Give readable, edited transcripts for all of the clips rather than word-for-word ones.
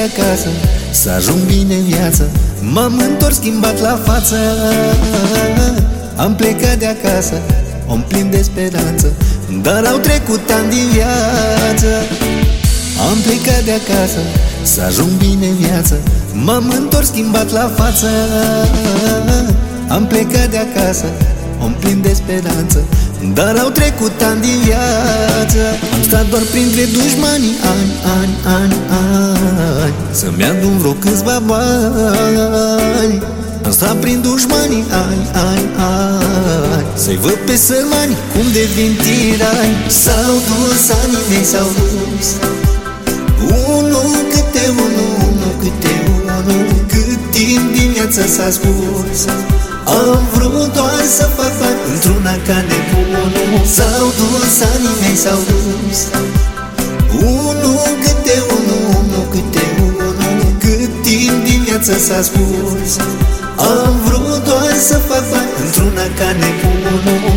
acasă, să ajung bine în viață. M-am întors schimbat la față. Am plecat de acasă, om plin de speranță, dar au trecut ani din viață. Am plecat de acasă, să ajung bine în viață. M-am întors schimbat la față. Am plecat de acasă, om plin de speranță, dar au trecut ani din viață. Am stat doar printre dușmanii, ani să-mi adun vreo câțiva bani. Am stat prin dușmanii, ani să-i văd pe sărmani cum devin tirani. S-au dus anii mei, s-au dus, unul câte unul, câte unul. Cât timp din viață s-a spus, am vrut doar să fac bani într-una ca nebunul. S-au dus anii mei, s-au dus, unul câte unul, câte unul. Cât timp din viață s-a spus, am vrut doar să fac bani într-una ca nebunul.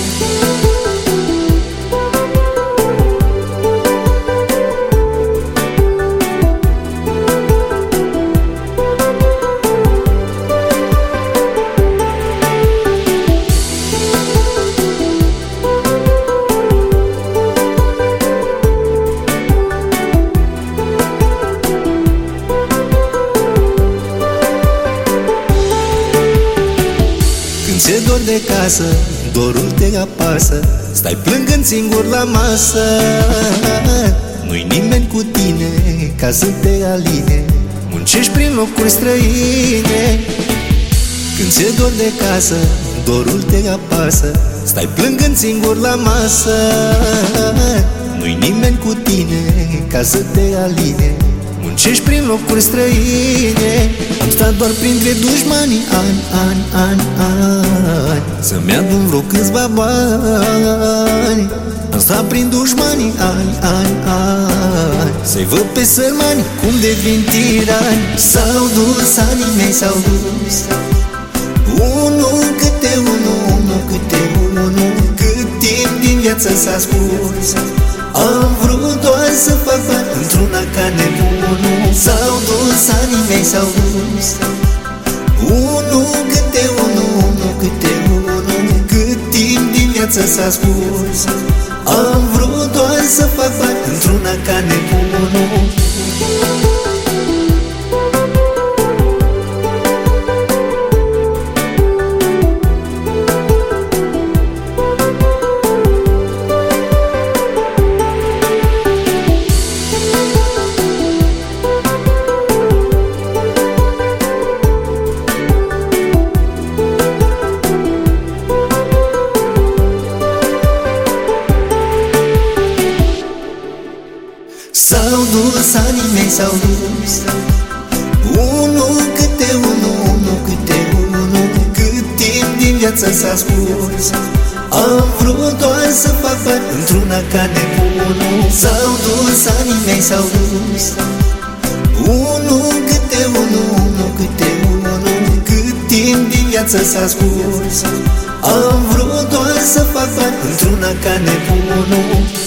Ți-e dor de casă, dorul te apasă, stai plângând singur la masă. Nu-i nimeni cu tine ca să te aline, muncești prin locuri străine. Când ți-e dor de casă, dorul te apasă, stai plângând singur la masă. Nu-i nimeni cu tine ca să te aline, muncești prin locuri străine. Am stat doar printre dușmanii, ani să-mi adun vreo câțiva bani. Am stat prin dușmanii, ani să-i văd pe sărmani cum devin tirani. S-au dus anii mei, s-au dus, unul câte unul, câte unul. Cât timp din viață s-a spus, am vrut doar să fac bani într-una ca nebunul. S-au dus anii mei, s-au dus, unul câte unul, câte unul. Cât timp din viață s-a spus, am vrut doar să fac bani într-una ca nebunul. S-au dus anii mei, s-au dus, unul câte unul, câte unul. Cât timp din viață s-a spus, am vrut doar să fac bani într-una ca nebunul. S-au dus anii mei, s-au dus, unul câte unul, câte unul. Cât timp din viață s-a spus, am vrut doar să fac bani într-una ca nebunul.